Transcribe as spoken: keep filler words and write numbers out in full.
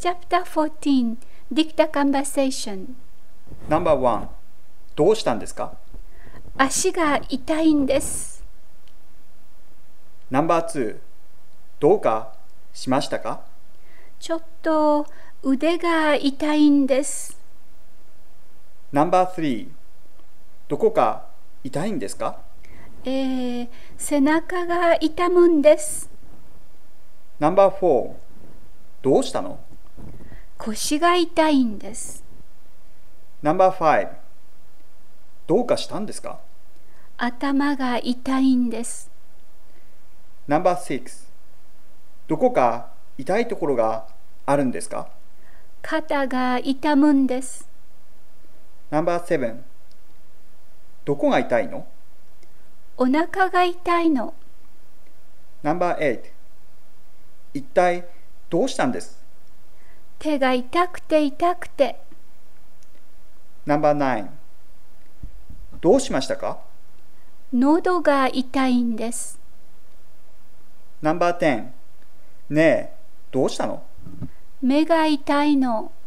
Chapter fourteen Dicta Conversation ナンバーワン、どうしたんですか？ 足が痛いんです。 ナンバーツー、どうかしましたか？ ちょっと腕が痛いんです。 ナンバースリー、どこか痛いんですか？ えー、背中が痛むんです。 ナンバーフォー、どうしたの？ 腰が痛いんです。 ナンバーファイブ、どうかしたんですか？ 頭が痛いんです。 ナンバーシックス、どこか痛いところがあるんですか？ 肩が痛むんです。 ナンバーセブン、どこが痛いの？ お腹が痛いの。 ナンバーエイト、一体どうしたんです？ 手が痛くて痛くて。 ナンバーナイン、どうしましたか？ 喉が痛いんです。 ナンバーテン、ねえ、どうしたの？ 目が痛いの。